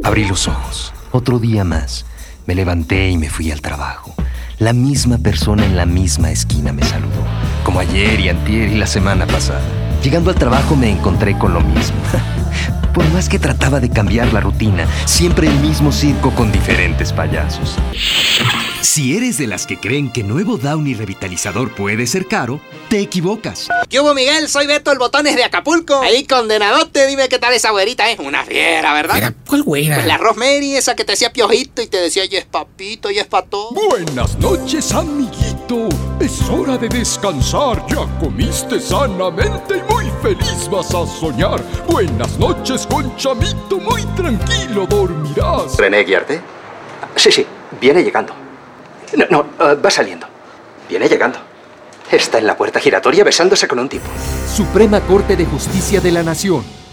Abrí los ojos. Otro día más. Me levanté y me fui al trabajo. La misma persona en la misma esquina me saludó, como ayer y antier y la semana pasada. Llegando al trabajo me encontré con lo mismo. Por más que trataba de cambiar la rutina, siempre el mismo circo con diferentes payasos. Si eres de las que creen que nuevo Downy revitalizador puede ser caro, te equivocas. ¿Qué hubo, Miguel? Soy Beto el Botones de Acapulco. Ahí condenadote, dime qué tal esa güerita, ¿eh? Una fiera, ¿verdad? ¿Cuál güera? Pues la Rosemary, esa que te decía piojito y te decía, y es papito, y es pato. Buenas noches, amiguito. Es hora de descansar. Ya comiste sanamente y muy feliz vas a soñar. Buenas noches, Conchamito. Muy tranquilo dormirás. ¿René Guiarte? Sí, viene llegando. No, va saliendo. Viene llegando. Está en la puerta giratoria besándose con un tipo. Suprema Corte de Justicia de la Nación.